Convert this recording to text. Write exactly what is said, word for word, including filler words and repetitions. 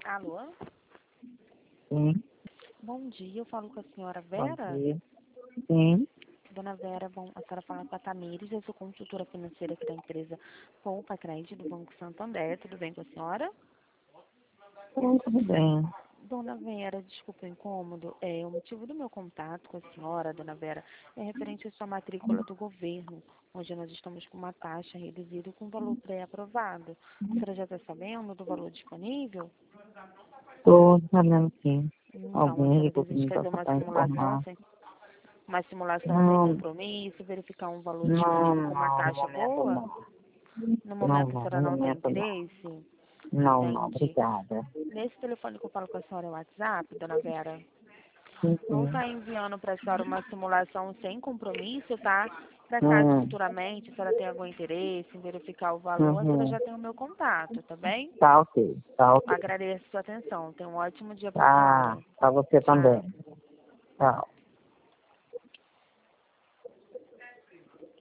Alô? Sim, Bom dia, eu falo com a senhora bom Vera. dia. Sim, Dona Vera, bom, a senhora fala com a Tamires, eu sou consultora financeira aqui da empresa Poupa Crédito do Banco Santander. Tudo bem com a senhora? sim, tudo bem. Dona Vera, desculpa o incômodo. É, o motivo do meu contato com a senhora, Dona Vera, é referente à sua matrícula do governo, onde nós estamos com uma taxa reduzida com valor pré-aprovado. A senhora já está sabendo do valor disponível? Estou sabendo sim. Então, a Alguém senhora ligou para deseja mim fazer só uma para simulação informar. sem Uma simulação sem Não, compromisso, verificar um valor não, disponível com uma não, no taxa momento boa? não. No Não, momento a não, senhora no não tem momento não. interesse? Não, não, Entendi. obrigada. Nesse telefone que eu falo com a senhora é o WhatsApp, dona Vera, Sim, vou sim. estar enviando para a senhora uma simulação sem compromisso, tá? Para caso Hum, futuramente a senhora tenha algum interesse em verificar o valor, a senhora uhum. já tem o meu contato, tá bem? Tá ok, tá ok. Agradeço a sua atenção. Tenha um ótimo dia para a Tá, senhora. para você também. Tchau. Tchau.